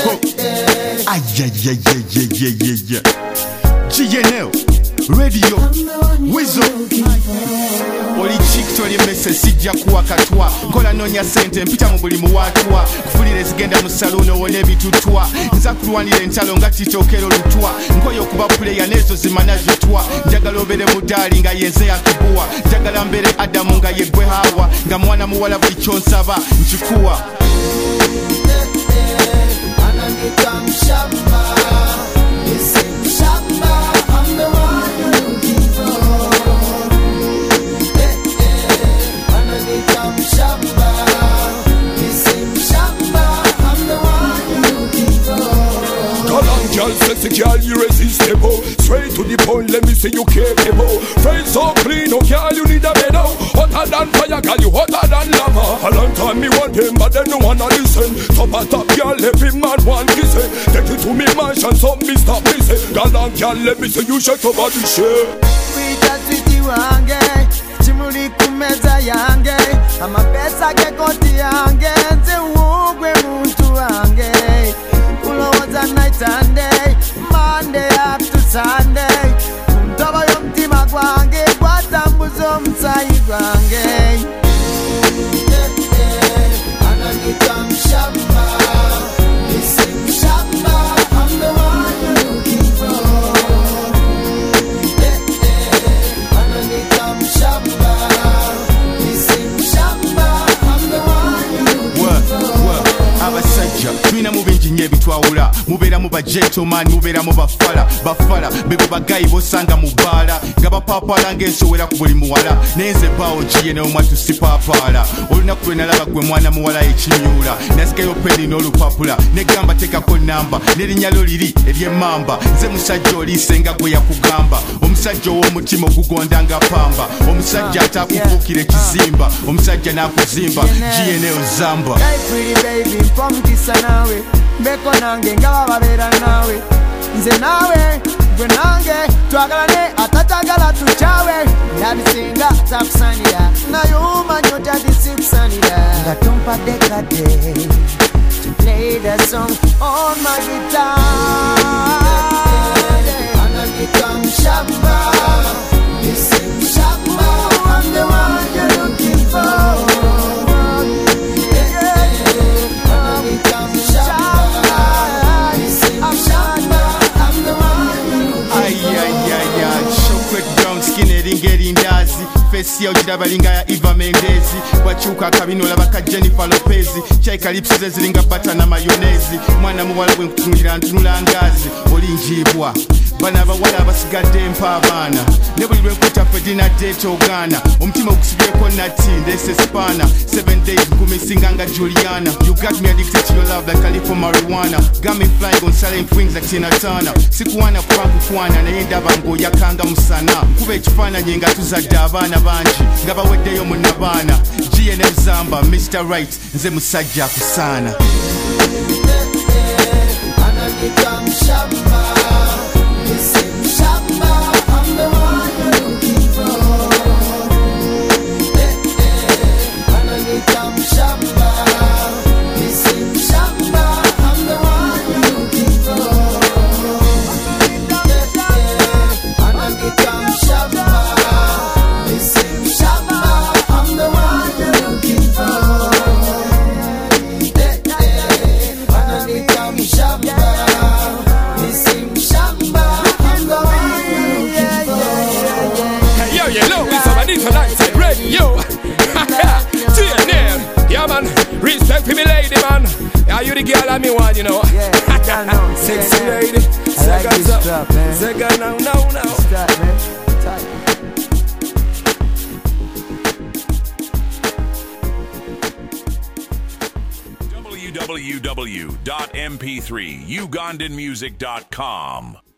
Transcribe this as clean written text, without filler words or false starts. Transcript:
GNL Radio Wizo oli chikitoli mese sijja kuwa katwa nkola nonya sente mpita mu buli muwatwa kufulire zigenda mu saloon owone ebitutwa nza kulwanira entalo nga titokero lutwa nkoyo okuba puleya nezo zimana zitwa njagala obere mudaali nga yenze yakibuwa njagala mbere Adamu nga yegwe Hawa nga mwana muwala buli kyonsaba nkikuwa Girl, sexy girl, irresistible. Straight to the point, let me say you capable. Face so clean, oh girl, you need a medal. Hotter than fire, girl, you hotter than lava. A long time me want him, but then no wanna listen. Top a top, girl, every man want kissing. Take it to me mansion, so me stop missing. Girl, and girl, let me say you shake your body, shake. Wita switi wange, chimuli kumeza yange. Ama pesa ke koti yange, nze ugwe muntu wange. Ulowoza night and day, Monday up to Sunday. Mtoba yomtima gwange, kwatambuzo msayi gwange. Ananita mshamba, nisi mshamba, I'm the one you're looking for. Ananita mshamba, nisi mshamba, I'm the one you're looking for. Abasajja twina mu bingi nnyo ebitwawula mubeera mu bagentleman mubeera mu bafala bebo bagayi bosanga mu bbaala nga bapaapala ng'ensowera ku buli muwala naye nze baawo giye n'omwatu sipaapaala olunaku lwe nalaba gwe mwana muwala ekimyula nasikayo peni n'olupapula negamba tekako namba n'erinnya lyo liri ery'emmamba nze musajja oliise nga gwe yakugamba omusajja ow'omutima ogugonda nga pamba omusajja atakufuukira ekizimba omusajja n'akuzimba giye neozamba mpomukisa nawe mbeko nange nga bababeera nawe nze nawe gwe nange twagalane atatagala tukyawe yabisinga takusanira naye omanyi otadisikusanira nga tompadde kadde to play the song on my guitar. Ananita mshamba, nisi mshamba, I'm the one you're looking for. Erindazi fesi ogiraba linga ya Eva Mendes wakyuka akabino olaba ka Jennifer Lopez chaikalipsi ze ziringa bata na mayonezi mwana muwala bwe nkutunira ntunula ngazi olinjibwa bana abawala abasigadde empa abaana ne buli lwe nkuta Fedina Date Ogana omutima ogusibyeko nati ndese spana 7 days kumisinga nga Juliana you got me addicted to your love like California marijuana got me flying on silent wings like Tina Turner sikuwana kukwana naye ndaba ng'oyakanga musana kuba ekifaananyi nga tuzadde abaana bangi nga baweddeyo munnabaana GNL Zamba Mr. Right nze musajja akusaana Ananita mshamba, nisi mshamba, I'm the one you're looking for. Ananita mshamba, nisi mshamba, I'm the one you're looking for. Ananita mshamba, nisi mshamba, I'm the one you're looking for. Ananita mshamba, nisi mshamba, I'm the one you're looking for. Hey, yo, you know it's a different alongside radio. GNL, yeah man, respect for me lady man. Yeah, you the girl I me want, you know. I know. Sexy lady, I like second this up, drop, man. second now. Stop, man. Tight. www.mp3ugandanmusic.com